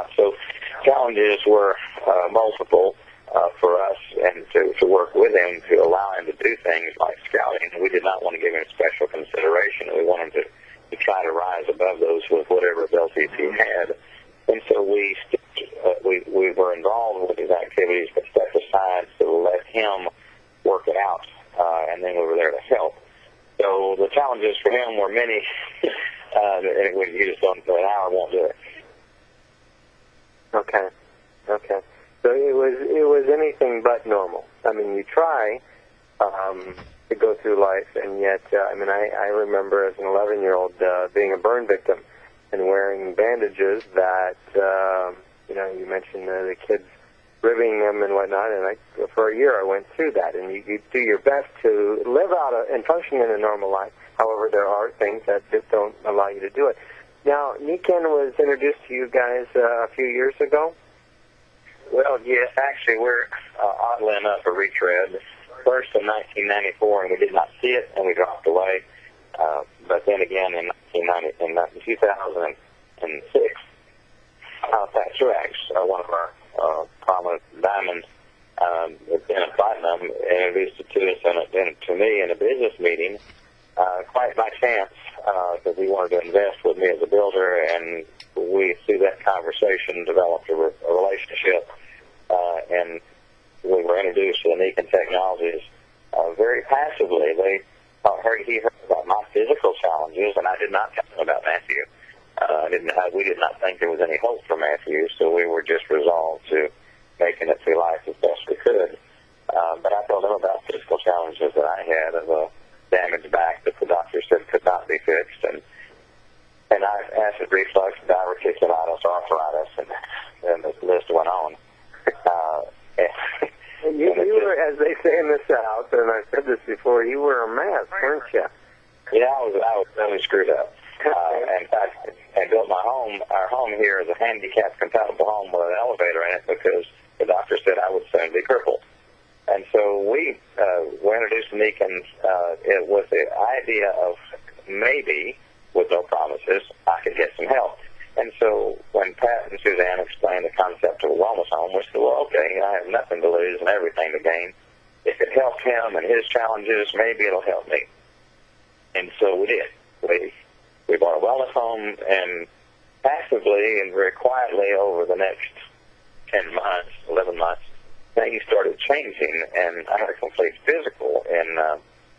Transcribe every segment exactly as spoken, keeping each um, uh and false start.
not. So challenges were uh, multiple uh, for us, and to, to work with him to allow him to do things like scouting. We did not want to give him special consideration. We wanted to, to try to rise above those with whatever abilities he had. And so we, uh, we, we were involved with his activities, but stepped aside to let him work it out, uh, and then we were there to help. So the challenges for him were many, uh, and we, you just don't, an hour won't do it. Okay, okay. So it was it was anything but normal. I mean, you try um, to go through life, and yet, uh, I mean, I, I remember as an eleven-year-old uh, being a burn victim and wearing bandages that, uh, you know, you mentioned uh, the kids ribbing them and whatnot, and I, for a year I went through that, and you, you do your best to live out a, and function in a normal life. However, there are things that just don't allow you to do it. Now, Niken was introduced to you guys uh, a few years ago? Well, yes, actually, we're, uh, oddly enough, a retread. First in nineteen ninety-four, and we did not see it, and we dropped away. Uh, but then again, in, nineteen ninety, in two thousand six, uh, Pat Truax, uh, one of our uh, prominent diamonds, um, in a platinum, introduced it to us and, and to me in a business meeting, uh, quite by chance, because uh, he wanted to invest with me as a builder, and we, through that conversation, developed a, re- a relationship, uh, and we were introduced to the Niken Technologies uh, very passively. They uh, heard he heard about my physical challenges, and I did not tell him about Matthew. Uh, I didn't have, we did not think there was any hope for Matthew, so we were just resolved to making it through life as best we could. Uh, but I told him about physical challenges that I had of a damaged back that the doctor said could not be fixed, and and I acid reflux, diverticulitis, arthritis, and, and the list went on. Uh, and you, and you were, as they say in the South, and I've said this before, you were a mess, weren't you? Yeah, I was, I was really screwed up. Uh, in fact, I built my home. Our home here is a handicap-compatible home with an elevator in it because the doctor said I would soon be crippled. And so we uh, were introduced to Niken uh, with the idea of maybe, with no promises, I could get some help. And so when Pat and Suzanne explained the concept of a wellness home, we said, well, okay, I have nothing to lose and everything to gain. If it helped him and his challenges, maybe it'll help me. And so we did. We, we bought a wellness home, and passively and very quietly over the next ten months, eleven months, things started changing, and I had a complete physical in uh,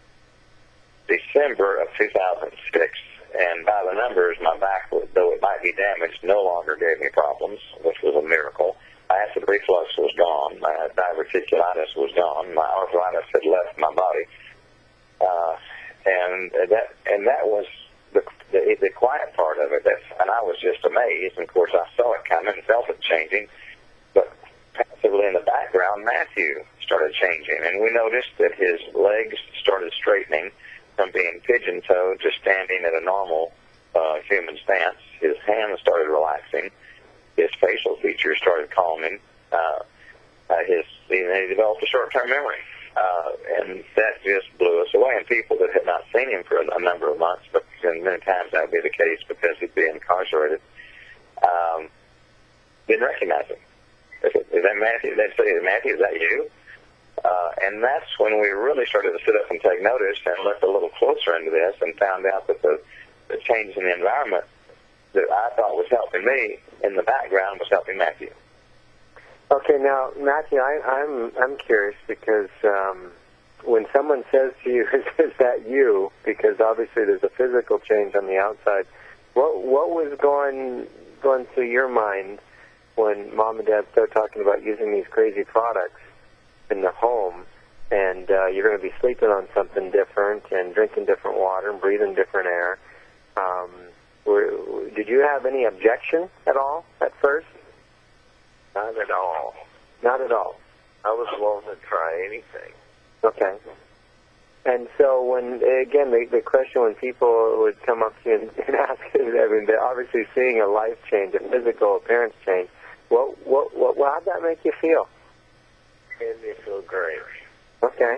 December of two thousand six. And by the numbers, my back, though it might be damaged, no longer gave me problems, which was a miracle. My acid reflux was gone. My diverticulitis was gone. My arthritis had left my body. Uh, and that and that was the, the the quiet part of it. That's, and I was just amazed. And, of course, I saw it coming and felt it changing. But passively in the background, Matthew started changing. And we noticed that his legs started straightening from being pigeon-toed to standing at a normal uh, human stance. His hands started relaxing. His facial features started calming. Uh, uh, his, he, he developed a short-term memory. Uh, and that just blew us away. And people that had not seen him for a, a number of months, but many times that would be the case because he'd be incarcerated, um, didn't recognize him. Is, it, is that Matthew? They'd say, Matthew, is that you? Uh, and that's when we really started to sit up and take notice and look a little closer into this and found out that the, the change in the environment that I thought was helping me in the background was helping Matthew. Okay, now, Matthew, I, I'm I'm curious because um, when someone says to you, is that you? Because obviously there's a physical change on the outside. What what was going going through your mind when Mom and Dad started talking about using these crazy products in the home, and uh, you're going to be sleeping on something different and drinking different water and breathing different air? Um, were, did you have any objection at all at first? Not at all. Not at all. I was willing to try anything. Okay. And so when, again, the, the question when people would come up to you and, and ask, I mean, they're obviously seeing a life change, a physical appearance change. What, what, what, how did that make you feel? Made me feel great. Okay.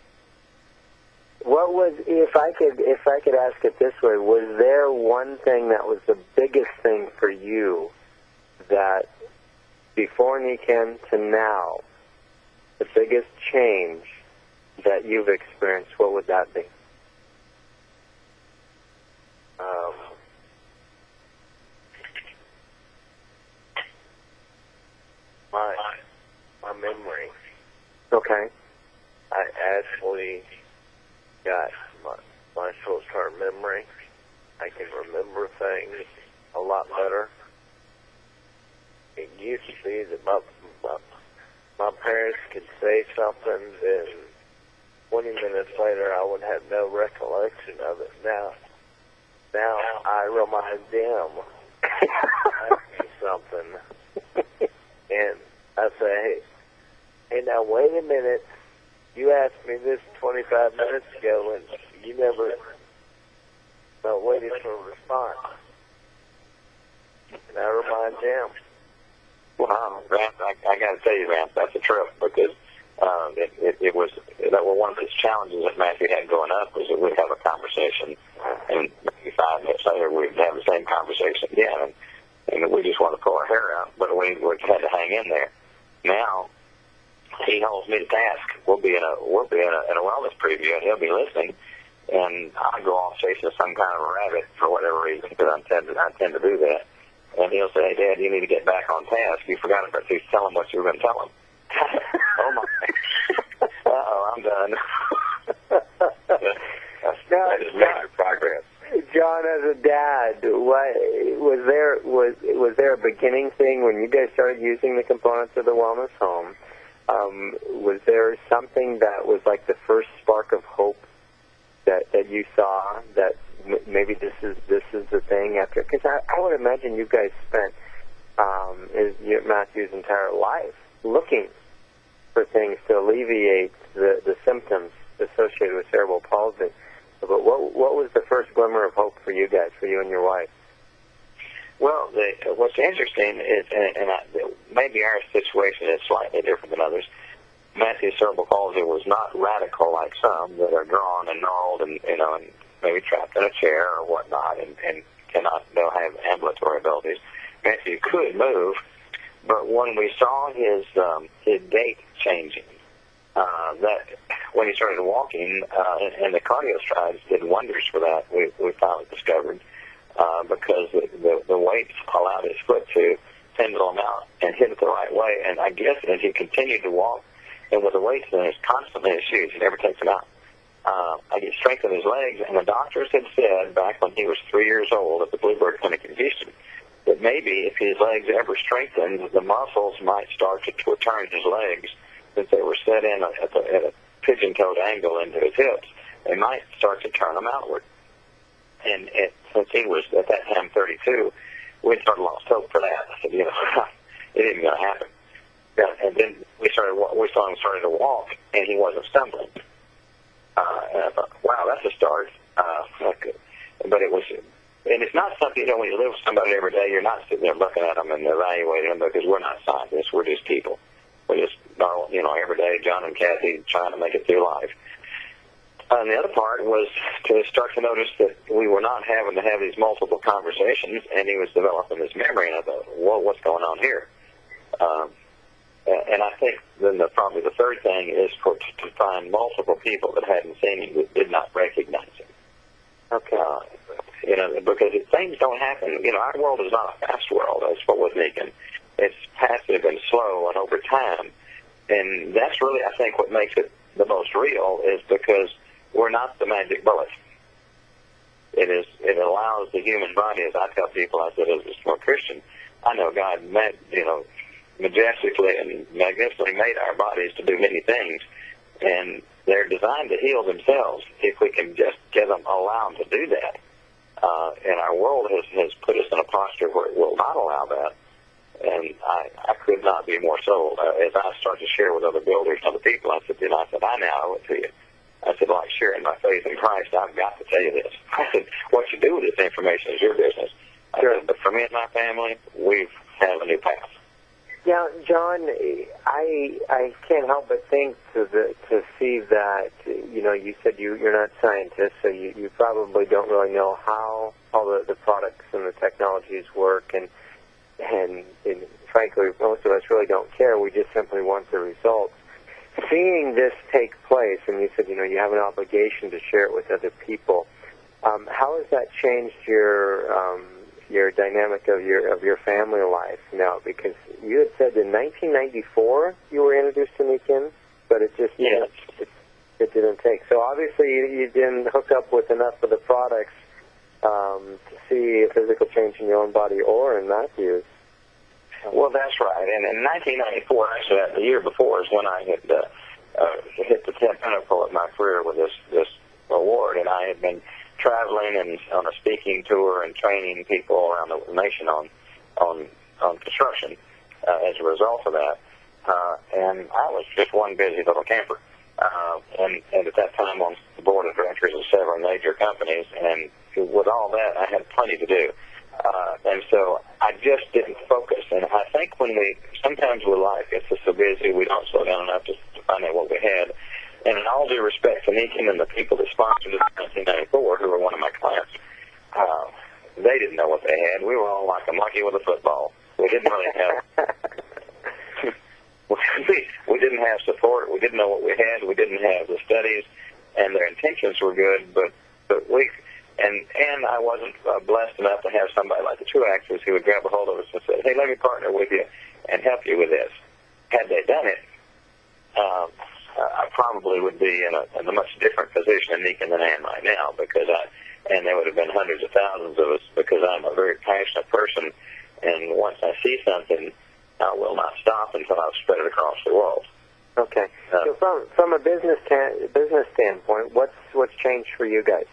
What was, if I could, if I could ask it this way, was there one thing that was the biggest thing for you that before Niken to now, the biggest change that you've experienced, what would that be? Um, my my memory. Okay. I actually got my, my short-term memory. I can remember things a lot better. It used to be that my, my, my parents could say something, and twenty minutes later I would have no recollection of it. Now, now I remind them ask me something, and I say, hey, hey, now wait a minute. You asked me this twenty-five minutes ago, and you never uh, waited for a response. And I remind them. Wow, Vance, I, I got to tell you, Vance, that's a trip, because uh, it, it, it was that were one of the challenges that Matthew had growing up was that we'd have a conversation, and maybe five minutes later we'd have the same conversation again, and, and we just want to pull our hair out, but we, we had to hang in there. Now he holds me to task. We'll be in a we'll be in a, in a wellness preview, and he'll be listening, and I go off chasing some kind of a rabbit for whatever reason, because I tend to I tend to do that. And he'll say, hey, Dad, you need to get back on task. You forgot about to tell him what you were going to tell him. Oh, my. Uh-oh, I'm done. I just made progress. John, as a dad, what, was there was was there a beginning thing when you guys started using the components of the Wellness Home? Um, was there something that was like the first spark of hope that, that you saw that maybe this is this is the thing after? Because I, I would imagine you guys spent um, is, Matthew's entire life looking for things to alleviate the, the symptoms associated with cerebral palsy. But what what was the first glimmer of hope for you guys, for you and your wife? Well, the, what's interesting is, and, and I, maybe our situation is slightly different than others. Matthew's cerebral palsy was not radical like some that are drawn and gnarled and, you know, and maybe trapped in a chair or whatnot, and, and cannot don't have ambulatory abilities. Matthew could move, but when we saw his um, his gait changing, uh, that when he started walking, uh, and, and the cardio strides did wonders for that. We we finally discovered uh, because the, the the weights allowed his foot to pendle him out and hit it the right way. And I guess as he continued to walk, and with the weights in his constantly in his shoes, he never takes them out. Uh, I get strength in his legs, and the doctors had said back when he was three years old at the Bluebird Clinic in Houston that maybe if his legs ever strengthened, the muscles might start to t- turn his legs, since they were set in a, at, the, at a pigeon-toed angle into his hips. They might start to turn them outward. And it, since he was at that time thirty-two, we sort of lost hope for that. I said, you know, it isn't going to happen. Yeah, and then we started. We saw him starting to walk, and he wasn't stumbling. Uh, and I thought, wow, that's a start. Uh, okay. But it was, and it's not something, you know, when you live with somebody every day, you're not sitting there looking at them and evaluating them, because we're not scientists. We're just people. We just, you know, every day, John and Kathy trying to make it through life. Uh, and the other part was to start to notice that we were not having to have these multiple conversations, and he was developing this memory, and I thought, whoa, what's going on here? Um, And I think then the, probably the third thing is for to find multiple people that hadn't seen him that did not recognize him. Okay. Uh, you know, because it, things don't happen. You know, our world is not a fast world. That's what was Niken. It's passive and slow and over time. And that's really, I think, what makes it the most real, is because we're not the magic bullet. It is. It allows the human body, as I tell people, I said, as a small Christian, I know God, you know, majestically and magnificently made our bodies to do many things, and they're designed to heal themselves if we can just get them, allow them to do that. Uh, and our world has, has put us in a posture where it will not allow that, and I, I could not be more sold. Uh, as I start to share with other builders and other people, I said, you know, I said, I now owe it to you. I said, like sharing my faith in Christ, I've got to tell you this. I said, what you do with this information is your business. I Sure. said, but for me and my family, we have a new path. Yeah, John, I I can't help but think to the to see that, you know, you said you you're not scientists, so you, you probably don't really know how all the, the products and the technologies work, and and, and frankly, most of us really don't care. We just simply want the results. Seeing this take place, and you said, you know, you have an obligation to share it with other people. Um, how has that changed your um, your dynamic of your of your family life now? Because you had said in nineteen ninety-four you were introduced to Nikken, but it just yes. it, it didn't take. So obviously you, you didn't hook up with enough of the products um, to see a physical change in your own body or in Matthew's. Well, that's right. And in nineteen ninety-four, actually, the year before, is when I had uh, uh, hit the tenth pinnacle of my career with this this award, and I had been traveling and on a speaking tour and training people around the nation on on on construction uh, as a result of that. Uh, and I was just one busy little camper. Uh, and, and at that time on the board of directors of several major companies, and with all that, I had plenty to do. Uh, and so I just didn't focus. And I think when we, sometimes with life, it's just so busy, we don't slow down enough to, to find out what we had. And in all due respect to Nikken and the people that sponsored it in nineteen ninety-four, who were one of my clients, uh, they didn't know what they had. We were all like a monkey with a football. We didn't really have... we, we didn't have support. We didn't know what we had. We didn't have the studies, and their intentions were good, but, but we... And and I wasn't uh, blessed enough to have somebody like the Truaxes who would grab a hold of us and say, hey, let me partner with you and help you with this. Had they done it, um, I probably would be in a, in a much different position in Nikken than I am right now, because I, and there would have been hundreds of thousands of us, because I'm a very passionate person, and once I see something, I will not stop until I've spread it across the world. Okay. Uh, so from from a business ta- business standpoint, what's what's changed for you guys?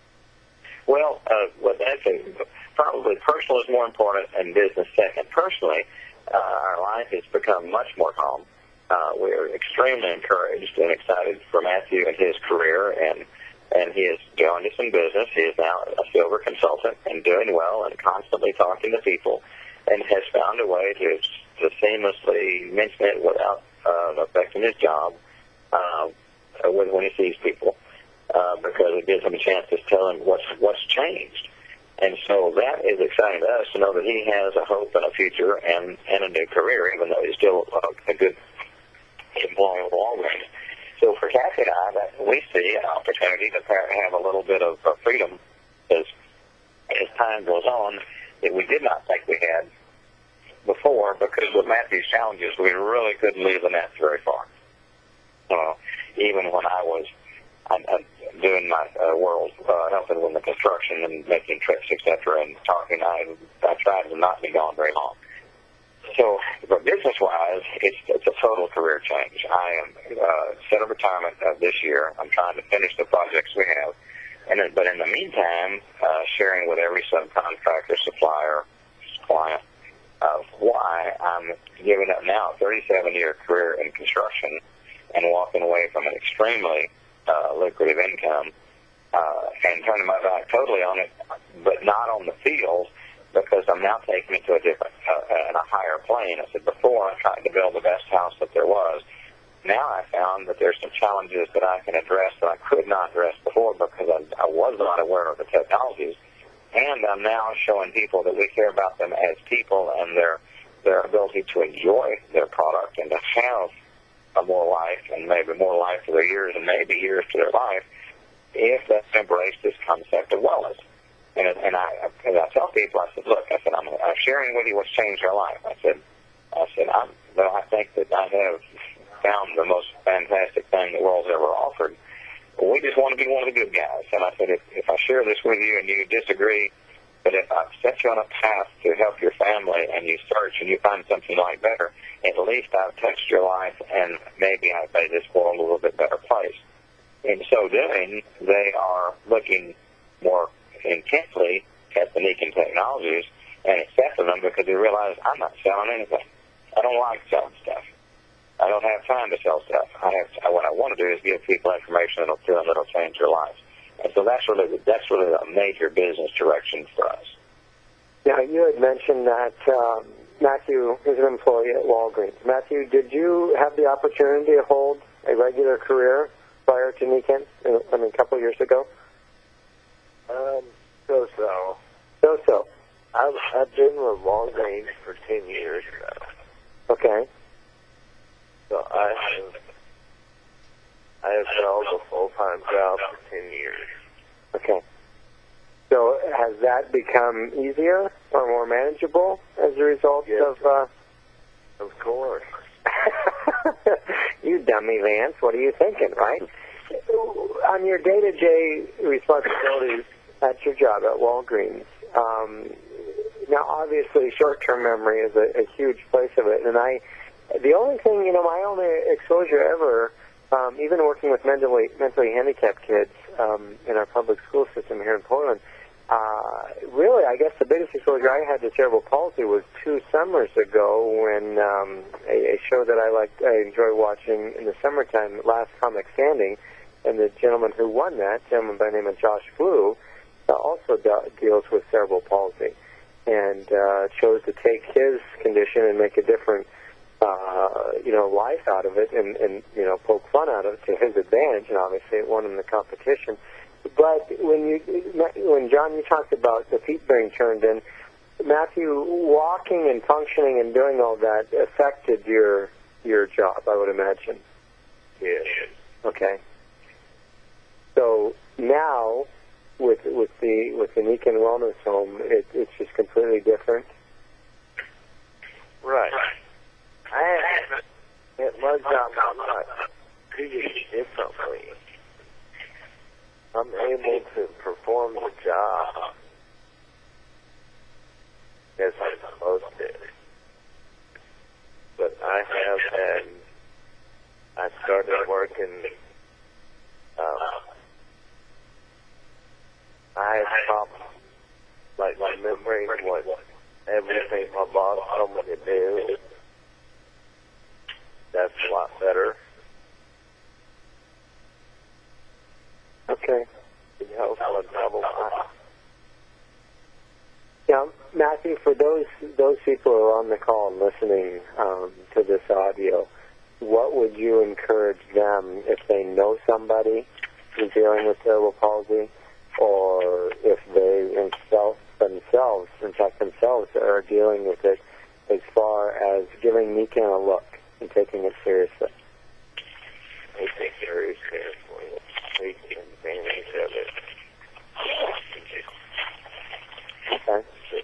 Well, uh, well, actually, probably personal is more important and business second. Personally, uh, our life has become much more calm. Uh, we're extremely encouraged and excited for Matthew and his career, and and he has joined us in business. He is now a silver consultant and doing well and constantly talking to people, and has found a way to, to seamlessly mention it without uh, affecting his job uh, when, when he sees people. Uh, because it gives him a chance to tell him what's what's changed. And so that is exciting to us to know that he has a hope and a future and, and a new career, even though he's still uh, a good employee of Walgreens. So for Kathy and I, that we see an opportunity to have a little bit of uh, freedom as, as time goes on that we did not think we had before, because with Matthew's challenges, we really couldn't leave the net very far. Uh, even when I was I'm, I'm doing my uh, world, uh, helping with the construction and making trips, et cetera, and talking, I, I tried to not be gone very long. So, but business-wise, it's, it's a total career change. I am uh, set of retirement uh, this year. I'm trying to finish the projects we have. And then, but in the meantime, uh, sharing with every subcontractor, supplier, client, of why I'm giving up now a thirty-seven-year career in construction and walking away from an extremely Uh, lucrative income, uh, and turning my back totally on it, but not on the field, because I'm now taking it to a different, uh, and a higher plane. I said before, I tried to build the best house that there was. Now I found that there's some challenges that I can address that I could not address before, because I, I was not aware of the technologies, and I'm now showing people that we care about them as people and their their ability to enjoy their product and to have a more life, and maybe more life to their years, and maybe years to their life, if they embrace this concept of wellness. And, and I, and I tell people, I said, look, I said, I'm, I'm sharing with you what's changed our life. I said, I said, I'm, well, I think that I have found the most fantastic thing the world's ever offered. But we just want to be one of the good guys. And I said, if, if I share this with you and you disagree, but if I set you on a path to help your family and you search and you find something you like better, at least I've touched your life, and maybe I've made this world a little bit better place. In so doing, they are looking more intently at the Nikken technologies and accepting them, because they realize I'm not selling anything. I don't like selling stuff. I don't have time to sell stuff. I have what I want to do is give people information that'll feel that'll change their lives. And so that's really that's really a major business direction for us. Now, you had mentioned that um, Matthew is an employee at Walgreens. Matthew, did you have the opportunity to hold a regular career prior to Nikken, I mean, a couple of years ago? Um, so-so. So-so. I've, I've been with Walgreens for ten years now. Okay. So I have, I have held a full-time job for ten years. Okay. So has that become easier or more manageable as a result Yes. of... Uh... Of course. You dummy, Vance. What are you thinking, right? On your day-to-day responsibilities at your job at Walgreens, um, now obviously short-term memory is a, a huge place of it, and I, the only thing, you know, my only exposure ever, um, even working with mentally mentally handicapped kids um, in our public school system here in Portland, uh, really, I guess the biggest exposure I had to cerebral palsy was two summers ago when um, a, a show that I liked, I enjoy watching in the summertime, Last Comic Standing, and the gentleman who won that, gentleman by the name of Josh Blue, uh, also de- deals with cerebral palsy, and uh, chose to take his condition and make a different, uh, you know, life out of it, and, and you know, poke fun out of it to his advantage, and obviously it won him the competition. But when you, when John, you talked about the feet being turned in, Matthew, walking and functioning and doing all that affected your your job, I would imagine. Yes. Okay. So now, with with the with the Nikan Wellness Home, it, it's just completely different. Right. I have, at my job, I'm not treated differently. I'm able to perform the job as I'm supposed to. But I have had, I started working, um, I have problems, like remembering what everything my boss told me to do. That's a lot better. Okay. It helps a double lot. Now, Matthew, for those those people who are on the call and listening um, to this audio, what would you encourage them if they know somebody who's dealing with cerebral palsy, or if they themselves, themselves, in fact themselves, are dealing with it, as far as giving Nikan a look and taking it seriously? I take it very seriously. Taking advantage of it. Okay.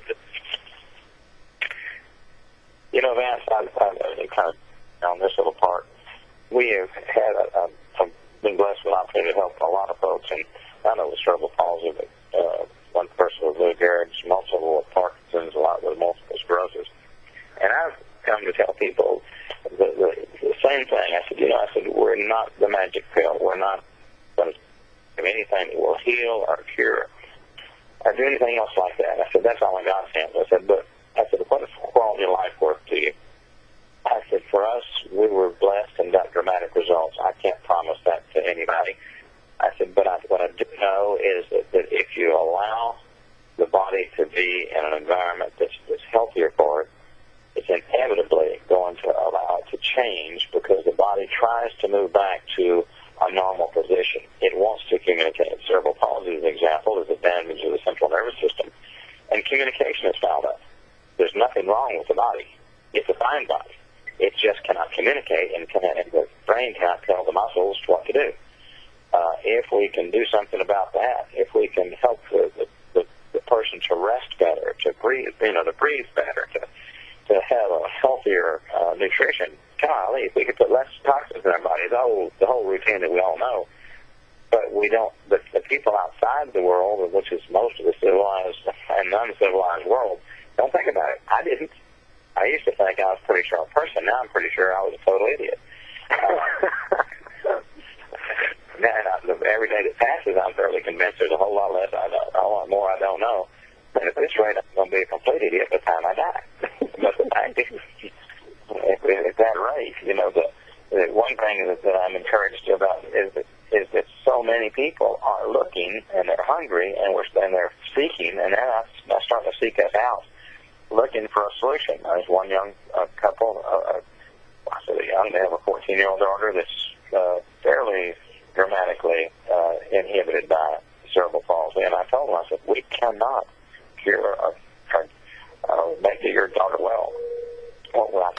You know, Vance, I've, I've kind of on this little part. We have had a, a, a been blessed with the opportunity to help a lot of folks, and I know with cerebral palsy, but uh, one person with Lou Gehrig's, multiple with Parkinson's, a lot with multiple sclerosis. And I've come to tell people the, the, the same thing. I said, you know, I said, we're not the magic pill. We're not going to do anything that will heal or cure or do anything else like that. I said, that's all in God's hands. I said, but I said, what is quality of life worth to you? I said, for us, we were blessed and got dramatic results. I can't promise that to anybody. I said, but I, what I do know is that, that if you allow the body to be in an environment that's, that's healthier for it, it's inevitably going to allow it to change, because the body tries to move back to a normal position. It wants to communicate. Cerebral palsy, as an example, is a damage of the central nervous system, and communication is fouled up. There's nothing wrong with the body. It's a fine body. It just cannot communicate, and, can, and the brain cannot tell the muscles what to do. Uh, if we can do something about that, if we can help the, the, the, the person to rest better, to breathe, you know, to breathe better, to to have a healthier uh, nutrition, golly, if we could put less toxins in our body, the whole the whole routine that we all know. But we don't. The, the people outside the world, which is most of the civilized and uncivilized world, don't think about it. I didn't. I used to think I was a pretty sharp person. Now I'm pretty sure I was a total idiot. Uh, and I, every day that passes, I'm fairly convinced there's a whole lot less I know, a whole lot more I don't know. And at this rate, I'm going to be a complete idiot by the time I die. But the fact is, at, at that rate, you know, the, the one thing that, that I'm encouraged about is that is that so many people are looking and they're hungry and we're and they're seeking, and they're not, not starting to seek us out, looking for a solution. There's one young uh, couple, uh, I said young, they have a fourteen-year-old daughter that's uh, fairly dramatically uh, inhibited by cerebral palsy, and I told them, I said, we cannot cure or, or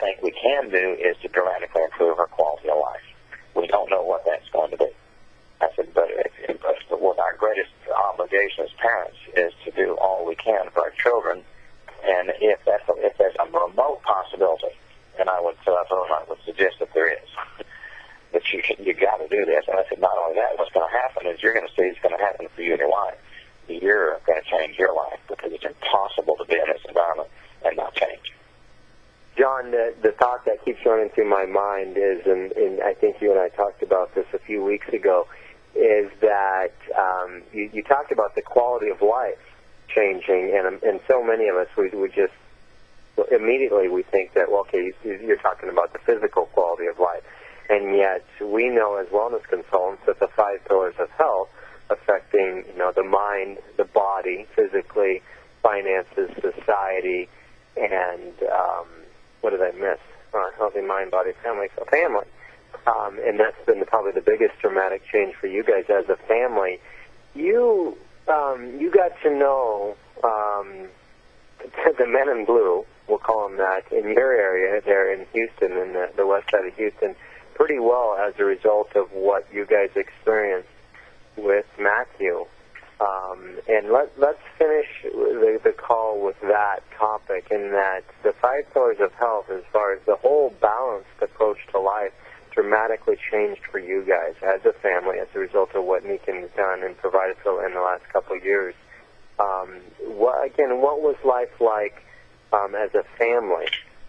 think we can do is to dramatically improve our quality of life. We don't know what that's going to be. I said, but, if, but what our greatest obligation as parents is to do all we can for our children. And if that's a, if there's a remote possibility, and I would, so I told him I would suggest that there is, that you you got to do this. And I said, not only that, what's going to happen is you're going to see it's going to happen for you and your wife. You're going to change your life because it's impossible to be in this environment and not change. John, the, the thought that keeps running through my mind is, and, and I think you and I talked about this a few weeks ago, is that um, you, you talked about the quality of life changing, and and so many of us, we, we just, immediately we think that, well, okay, you're talking about the physical quality of life. And yet we know as wellness consultants that the five pillars of health affecting, you know, the mind, the body, physically, finances, society, and um, what did I miss? Uh, healthy mind, body, family, so family. Um, and that's been probably the biggest dramatic change for you guys as a family. You um, you got to know um, the men in blue, we'll call them that, in your area there in Houston, in the, the west side of Houston, pretty well as a result of what you guys experienced with Matthew. Um, and let, let's finish the, the call with that topic, in that the five pillars of health, as far as the whole balanced approach to life, dramatically changed for you guys as a family as a result of what Nikan has done and provided for in the last couple of years. Um, what, again, what was life like um, as a family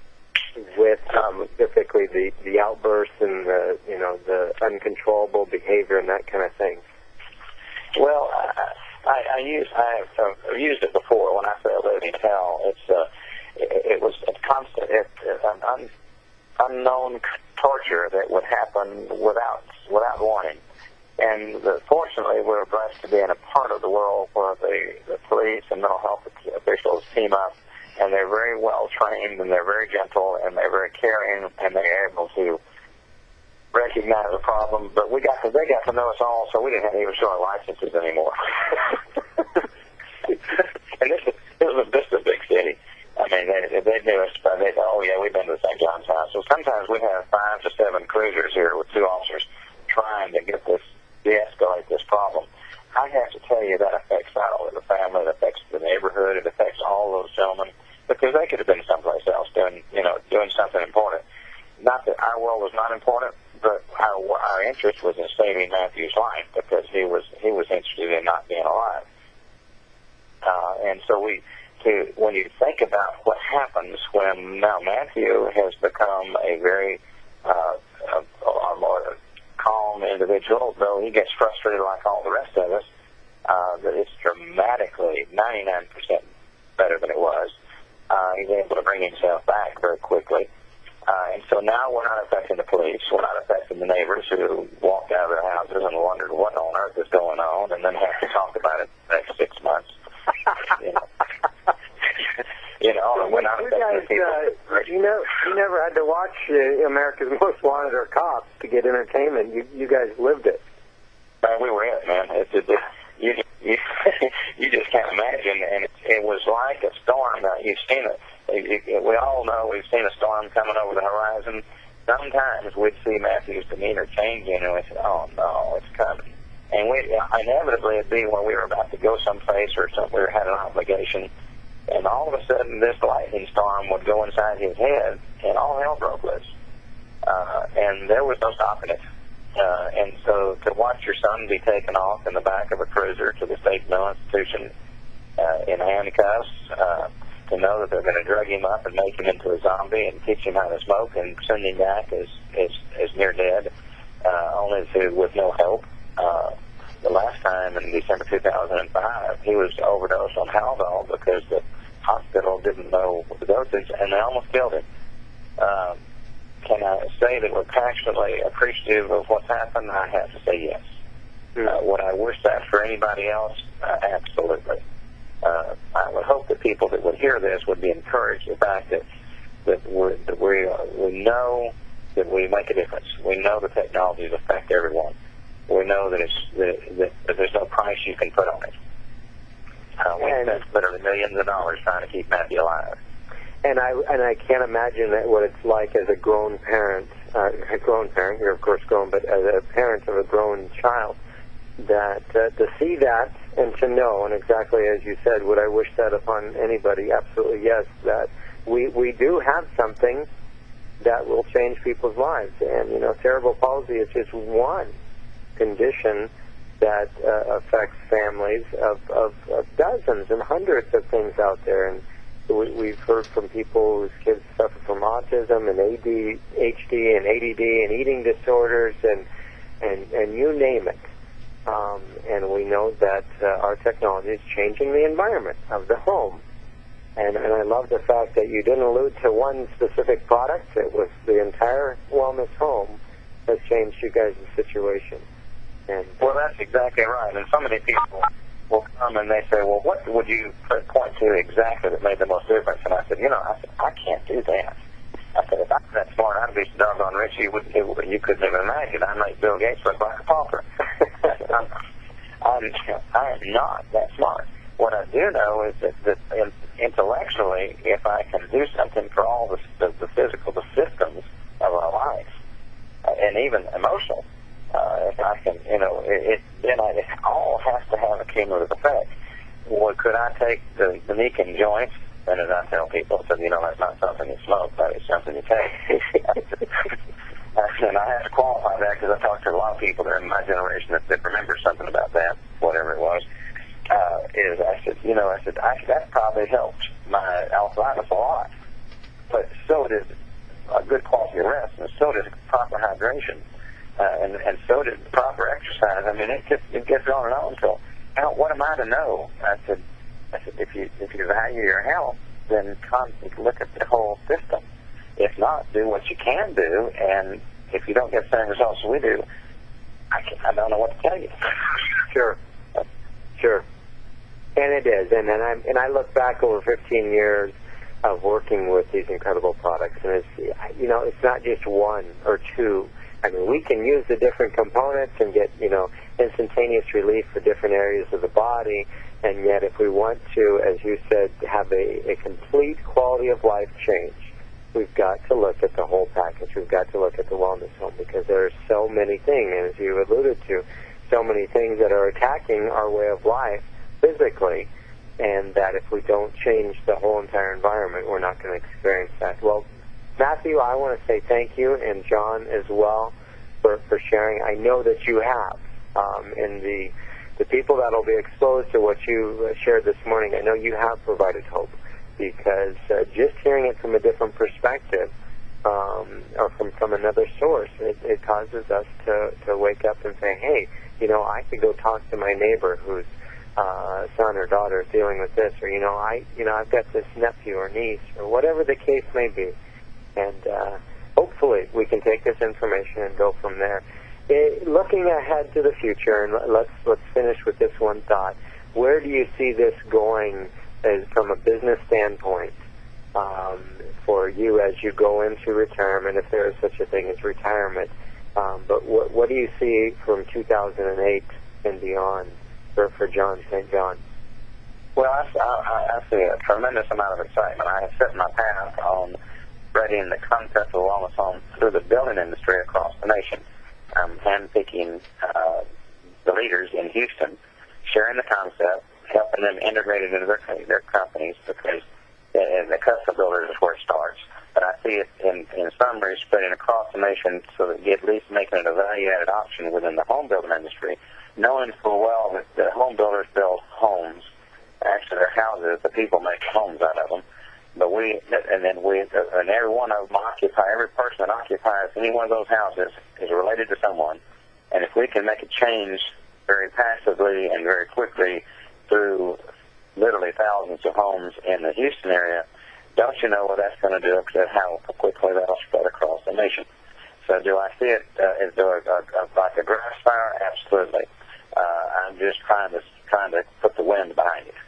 with um, specifically the, the outbursts and the, you know, the uncontrollable behavior and that kind of thing? Well, I, I, I use I've uh, used it before when I say living hell. It's uh, it, it was a constant, it, an un, unknown torture that would happen without without warning. And the, fortunately, we're blessed to be in a part of the world where the, the police and mental health officials team up, and they're very well trained, and they're very gentle, and they're very caring, and they're able to recognize the problem. But we got to, they got to know us all, so we didn't have even show our licenses anymore. And this, is, this was a, this is a big city. I mean, they, they knew us, but they thought, oh yeah, we've been to Saint John's house. So sometimes we have five to seven cruisers here with two officers trying to get this, de-escalate this problem. I have to tell you that affects not only the family, it affects the neighborhood, it affects all those gentlemen, because they could have been someplace else doing, you know, doing something important. Not that our world was not important, but our our interest was in saving Matthew's life, because he was he was interested in not being alive. Uh, and so we, to when you think about what happens when now Matthew has become a very uh, a, a more calm individual, though he gets frustrated like all the rest of us, uh, that it's dramatically ninety-nine percent better than it was. Uh, he's able to bring himself back very quickly. Uh, and so now we're not affecting the police. We're not affecting the neighbors who walked out of their houses and wondered what on earth is going on, and then have to talk about it the next six months. You know, you know and we're not you affecting guys, people. Uh, you know, you never had to watch uh, America's Most Wanted or Cops to get entertainment. You you guys lived it. Man, we were it, man. It's, it, it, you, you, you just can't imagine, and it, it was like a storm. Uh, you've seen it. It, it. We all know we've seen a storm coming over the horizon. Sometimes we'd see Matthew's demeanor changing, and we said, oh, no, it's coming. And we inevitably it'd be when we were about to go someplace or something, we had an obligation, and all of a sudden this lightning storm would go inside his head, and all hell broke loose. Uh, and there was no stopping it. Uh, and so to watch your son be taken off in the back of a cruiser to the state mental institution uh, in handcuffs, uh, to know that they're going to drug him up and make him into a zombie and teach him how to smoke and send him back as, as, as near dead, uh, only to with no help. Uh, the last time in December two thousand five, he was overdosed on Haldol because the hospital didn't know the dosage, and they almost killed him. Um, Can I say that we're passionately appreciative of what's happened? I have to say yes. Mm. Uh, would I wish that for anybody else? Uh, absolutely. Uh, I would hope that people that would hear this would be encouraged the fact that that, we're, that we uh, we know that we make a difference. We know the technologies affect everyone. We know that it's that, that, that there's no price you can put on it. Uh, we spent literally millions of dollars trying to keep Matthew alive. and I and I can't imagine that what it's like as a grown parent, uh, a grown parent. You're of course grown, but as a parent of a grown child, that uh, to see that and to know, and exactly as you said, would I wish that upon anybody? Absolutely yes. That we we do have something that will change people's lives, and you know, cerebral palsy is just one condition that uh, affects families of, of, of dozens and hundreds of things out there. And we, we've heard from people whose kids suffer from autism and A D H D and A D D and eating disorders and and, and you name it. Um, and we know that uh, our technology is changing the environment of the home. And, and I love the fact that you didn't allude to one specific product. It was the entire wellness home has changed you guys' situation. And, well, that's exactly right. And so many people will come and they say, well, what would you point to exactly that made the most difference? And I said, you know, I said, I can't do that. I said, if I was that smart, I'd be so doggone rich you, would, it, you couldn't even imagine. I'd make Bill Gates look like a pauper. I'm, I'm, I'm not that smart. What I do know is that, that intellectually, if I can do something for all the, the, the physical, the systems of our life, uh, and even emotional, Uh, if I can, you know, it, it then I, it all has to have a cumulative effect. Well, could I take the, the Meekin joints? And as I tell people, I said, you know, that's not something you smoke, but it's something you take. And I have to qualify that because I talked to a lot of people that are in my generation that, that remember something about that, whatever it was. Uh, is I said, you know, I said, I, that probably helped my arthritis a lot. But so did a good quality of rest, and so did proper hydration. Uh, and, and so did proper exercise. I mean, it just it gets on and on. So, now, what am I to know? I said, I said, if you if you value your health, then constantly look at the whole system. If not, do what you can do. And if you don't get the same results we do, I can, I don't know what to tell you. Sure, sure. And it is. And and I and I look back over fifteen years of working with these incredible products, and it's you know it's not just one or two. I mean, we can use the different components and get, you know, instantaneous relief for different areas of the body, and yet if we want to, as you said, have a, a complete quality of life change, we've got to look at the whole package. We've got to look at the wellness home because there are so many things, and as you alluded to, so many things that are attacking our way of life physically, and that if we don't change the whole entire environment, we're not going to experience that. Well, Matthew, I want to say thank you, and John as well, for, for sharing. I know that you have, um, and the the people that will be exposed to what you shared this morning, I know you have provided hope, because uh, just hearing it from a different perspective, um, or from, from another source, it, it causes us to, to wake up and say, hey, you know, I could go talk to my neighbor whose uh, son or daughter is dealing with this, or, you know, I, you know, I've got this nephew or niece, or whatever the case may be. And uh, hopefully we can take this information and go from there. It, looking ahead to the future, and let's let's finish with this one thought. Where do you see this going as, from a business standpoint, um, for you as you go into retirement, if there is such a thing as retirement? Um, but what, what do you see from two thousand eight and beyond for, for John Saint John? Well, I, I, I see a tremendous amount of excitement. I have set my path on spreading the concept of wellness home through the building industry across the nation. I'm handpicking uh, the leaders in Houston, sharing the concept, helping them integrate it into their, their companies, because uh, the custom builders is where it starts. But I see it in, in summary spreading across the nation, so that at least making it a value-added option within the home building industry, knowing full well that the home builders build homes. Actually, they're houses. The people make homes out of them. But we, and then we, and every one of them occupy, every person that occupies any one of those houses is related to someone. And if we can make a change very passively and very quickly through literally thousands of homes in the Houston area, don't you know what that's going to do? Because how quickly that'll spread across the nation. So do I see it uh, as though a, a, a, like a grass fire? Absolutely. Uh, I'm just trying to trying to put the wind behind it.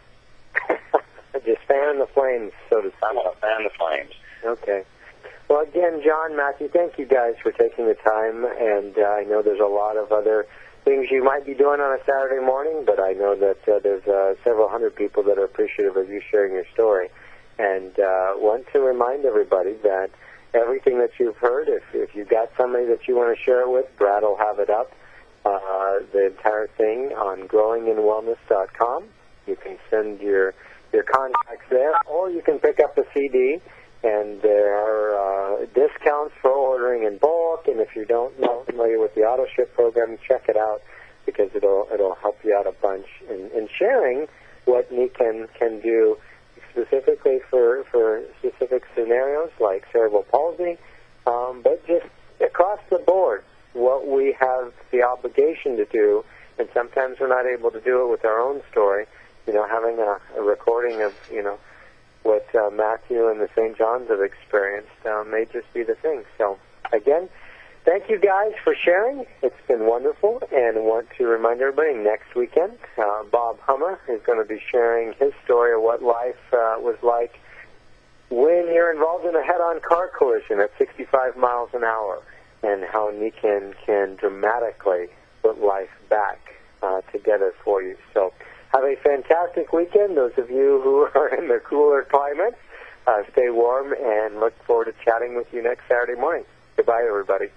Just fan the flames, so to speak. I'm going to fan the flames. Okay. Well, again, John, Matthew, thank you guys for taking the time, and uh, I know there's a lot of other things you might be doing on a Saturday morning, but I know that uh, there's uh, several hundred people that are appreciative of you sharing your story. And uh, want to remind everybody that everything that you've heard, if, if you've got somebody that you want to share it with, Brad will have it up, uh, the entire thing on growing in wellness dot com. You can send your, your contacts there, or you can pick up a C D, and there are uh, discounts for ordering in bulk. And if you don't know familiar with the auto ship program, check it out, because it'll it'll help you out a bunch in, in sharing what Nikken can do specifically for, for specific scenarios like cerebral palsy, um, but just across the board, what we have the obligation to do, and sometimes we're not able to do it with our own story. You know, having a, a recording of, you know, what uh, Matthew and the Saint John's have experienced uh, may just be the thing. So, again, thank you guys for sharing. It's been wonderful, and I want to remind everybody next weekend, uh, Bob Hummer is going to be sharing his story of what life uh, was like when you're involved in a head-on car collision at sixty-five miles an hour, and how Nikken can dramatically put life back uh, together for you. So have a fantastic weekend. Those of you who are in the cooler climates, uh, stay warm, and look forward to chatting with you next Saturday morning. Goodbye, everybody.